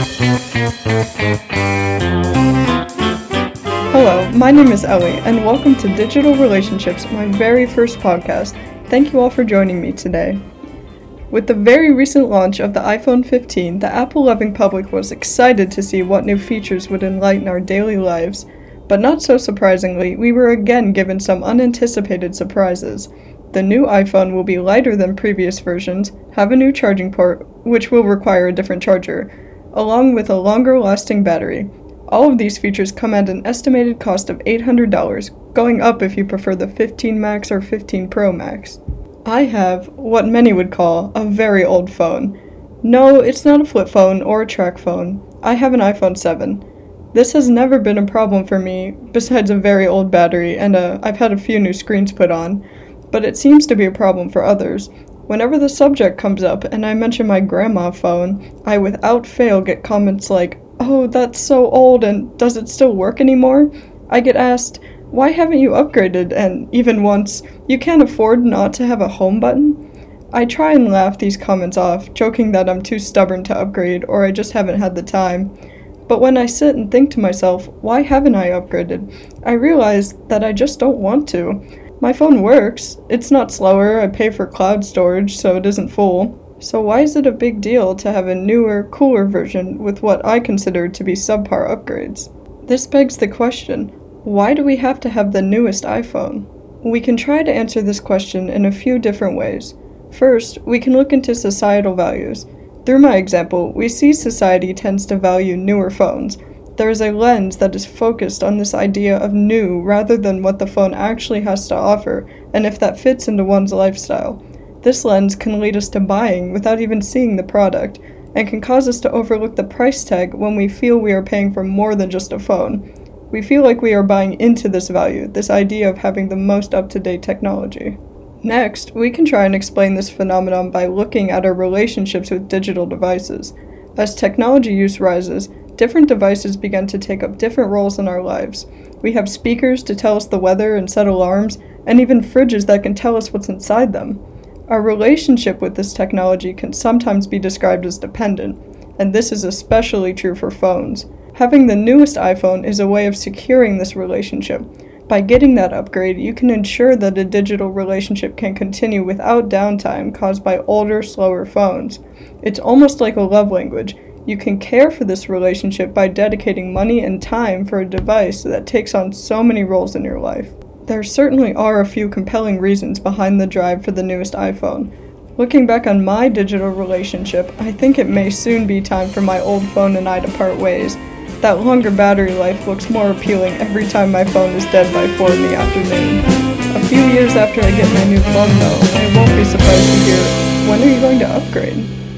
Hello, my name is Ellie, and welcome to Digital Relationships, my very first podcast. Thank you all for joining me today. With the very recent launch of the iPhone 15, the Apple-loving public was excited to see what new features would enlighten our daily lives. But not so surprisingly, we were again given some unanticipated surprises. The new iPhone will be lighter than previous versions, have a new charging port, which will require a different charger, along with a longer-lasting battery. All of these features come at an estimated cost of $800, going up if you prefer the 15 Max or 15 Pro Max. I have what many would call a very old phone. No, it's not a flip phone or a track phone. I have an iPhone 7. This has never been a problem for me, besides a very old battery and I've had a few new screens put on, but it seems to be a problem for others. Whenever the subject comes up and I mention my grandma phone, I without fail get comments like, "Oh, that's so old, and does it still work anymore?" I get asked, "Why haven't you upgraded?" And even once, "You can't afford not to have a home button?" I try and laugh these comments off, joking that I'm too stubborn to upgrade or I just haven't had the time. But when I sit and think to myself, why haven't I upgraded? I realize that I just don't want to. My phone works. It's not slower. I pay for cloud storage, so it isn't full. So why is it a big deal to have a newer, cooler version with what I consider to be subpar upgrades? This begs the question, why do we have to have the newest iPhone? We can try to answer this question in a few different ways. First, we can look into societal values. Through my example, we see society tends to value newer phones. There is a lens that is focused on this idea of new rather than what the phone actually has to offer and if that fits into one's lifestyle. This lens can lead us to buying without even seeing the product and can cause us to overlook the price tag when we feel we are paying for more than just a phone. We feel like we are buying into this value, this idea of having the most up-to-date technology. Next, we can try and explain this phenomenon by looking at our relationships with digital devices. As technology use rises, different devices begin to take up different roles in our lives. We have speakers to tell us the weather and set alarms, and even fridges that can tell us what's inside them. Our relationship with this technology can sometimes be described as dependent, and this is especially true for phones. Having the newest iPhone is a way of securing this relationship. By getting that upgrade, you can ensure that a digital relationship can continue without downtime caused by older, slower phones. It's almost like a love language. You can care for this relationship by dedicating money and time for a device that takes on so many roles in your life. There certainly are a few compelling reasons behind the drive for the newest iPhone. Looking back on my digital relationship, I think it may soon be time for my old phone and I to part ways. That longer battery life looks more appealing every time my phone is dead by 4 in the afternoon. A few years after I get my new phone though, I won't be surprised to hear, when are you going to upgrade?